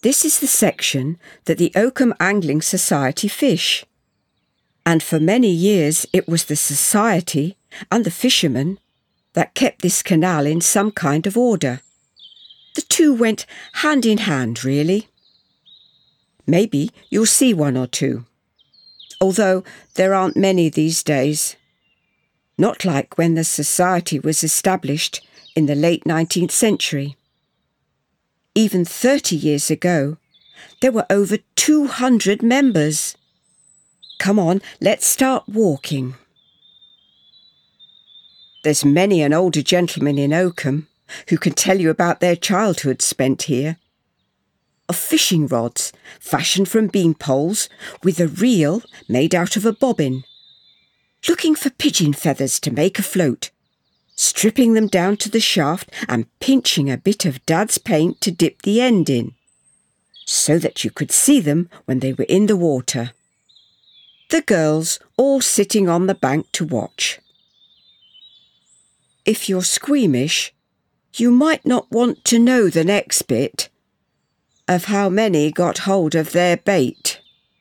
This is the section that the Oakham Angling Society fish. And for many years it was the society and the fishermen that kept this canal in some kind of order. The two went hand in hand, really. Maybe you'll see one or two, although there aren't many these days. Not like when the society was established in the late 19th century. Even 30 years ago, there were over 200 members. Come on, let's start walking. There's many an older gentleman in Oakham who can tell you about their childhood spent here. Of fishing rods fashioned from bean poles with a reel made out of a bobbin, looking for pigeon feathers to make a float, stripping them down to the shaft and pinching a bit of Dad's paint to dip the end in, so that you could see them when they were in the water. The girls all sitting on the bank to watch. If you're squeamish, you might not want to know the next bit of how many got hold of their bait.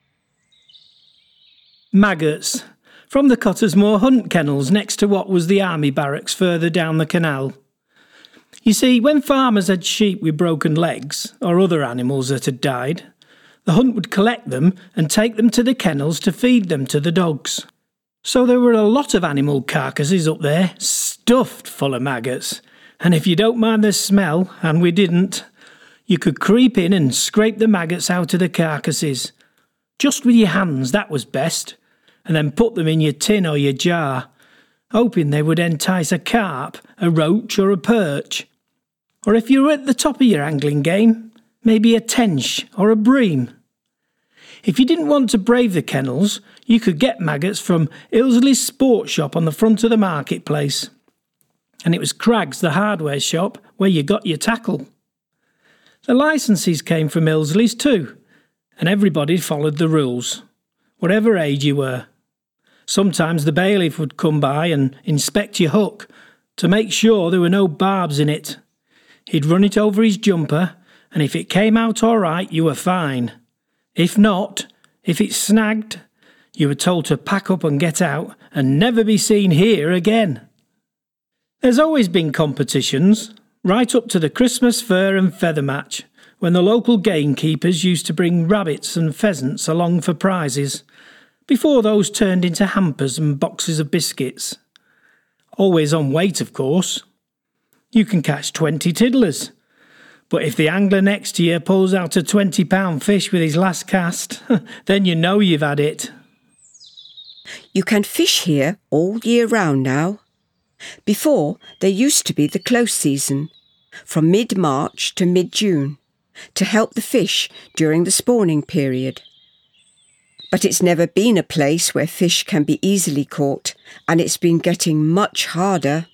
Maggots. From the Cottesmore Hunt Kennels next to what was the army barracks further down the canal. You see, when farmers had sheep with broken legs, or other animals that had died, the hunt would collect them and take them to the kennels to feed them to the dogs. So there were a lot of animal carcasses up there, stuffed full of maggots, and if you don't mind the smell, and we didn't, you could creep in and scrape the maggots out of the carcasses. Just with your hands, that was best, and then put them in your tin or your jar, hoping they would entice a carp, a roach or a perch. Or if you were at the top of your angling game, maybe a tench or a bream. If you didn't want to brave the kennels, you could get maggots from Ilsley's Sport Shop on the front of the marketplace. And it was Cragg's, the hardware shop, where you got your tackle. The licences came from Ilsley's too, and everybody followed the rules, whatever age you were. Sometimes the bailiff would come by and inspect your hook to make sure there were no barbs in it. He'd run it over his jumper, and if it came out all right, you were fine. If not, if it snagged, you were told to pack up and get out and never be seen here again. There's always been competitions, right up to the Christmas fur and feather match, when the local gamekeepers used to bring rabbits and pheasants along for prizes, before those turned into hampers and boxes of biscuits. Always on weight, of course. You can catch 20 tiddlers, but if the angler next to you pulls out a 20-pound fish with his last cast, then you know you've had it. You can fish here all year round now. Before, there used to be the close season, from mid-March to mid-June, to help the fish during the spawning period. But it's never been a place where fish can be easily caught, and it's been getting much harder.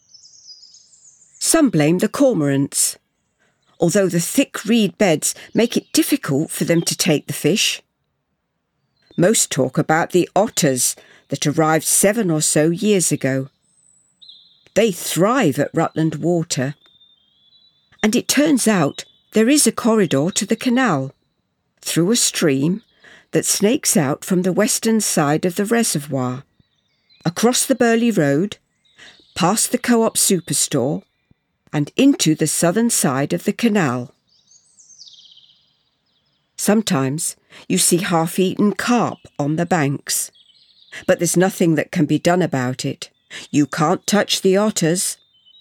Some blame the cormorants, although the thick reed beds make it difficult for them to take the fish. Most talk about the otters that arrived 7 or so years ago. They thrive at Rutland Water. And it turns out there is a corridor to the canal, through a stream that snakes out from the western side of the reservoir, across the Burley Road, past the Co-op Superstore, and into the southern side of the canal. Sometimes you see half-eaten carp on the banks, but there's nothing that can be done about it. You can't touch the otters.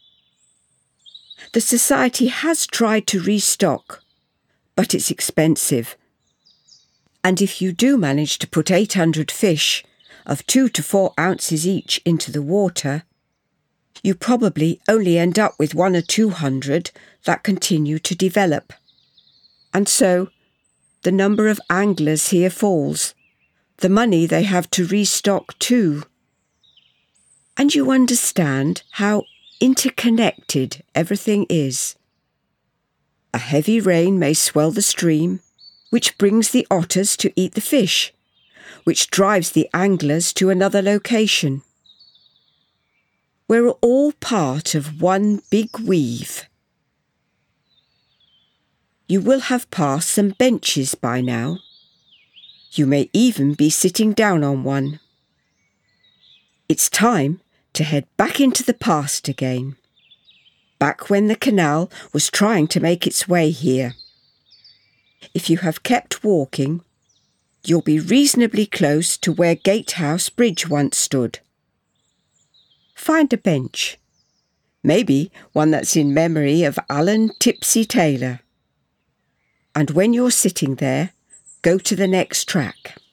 The society has tried to restock, but it's expensive. And if you do manage to put 800 fish of 2 to 4 ounces each into the water, you probably only end up with 100 or 200 that continue to develop. And so, the number of anglers here falls, the money they have to restock too. And you understand how interconnected everything is. A heavy rain may swell the stream, which brings the otters to eat the fish, which drives the anglers to another location. We're all part of one big weave. You will have passed some benches by now. You may even be sitting down on one. It's time to head back into the past again, back when the canal was trying to make its way here. If you have kept walking, you'll be reasonably close to where Gatehouse Bridge once stood. Find a bench, maybe one that's in memory of Alan Tipsy Taylor. And when you're sitting there, go to the next track.